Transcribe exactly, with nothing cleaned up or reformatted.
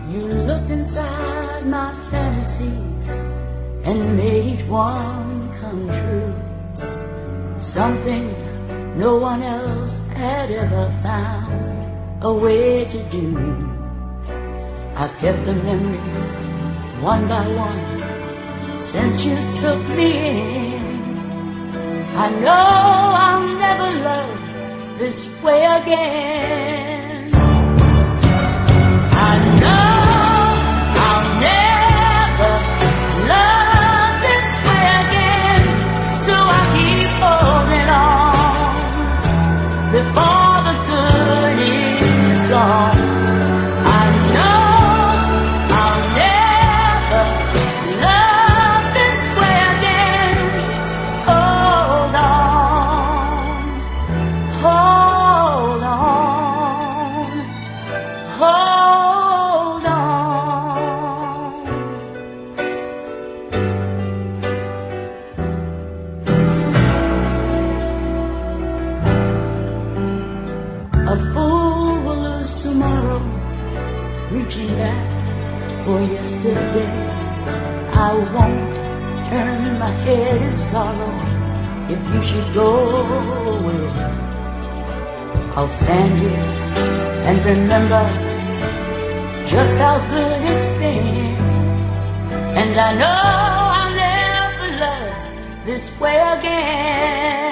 You looked inside my fantasies and made each one come true. Something no one else had ever found a way to do. I've kept the memories one by one since you took me in. I know I'll never love this way again. I know I'll never love this way again, so I keep holding on before the good is gone. I know I'll never love this way again. Hold on, hold on, hold on. A fool will lose tomorrow, reaching back for yesterday. I won't turn my head in sorrow if you should go away. I'll stand here and remember just how good it's been, and I know I'll never love this way again.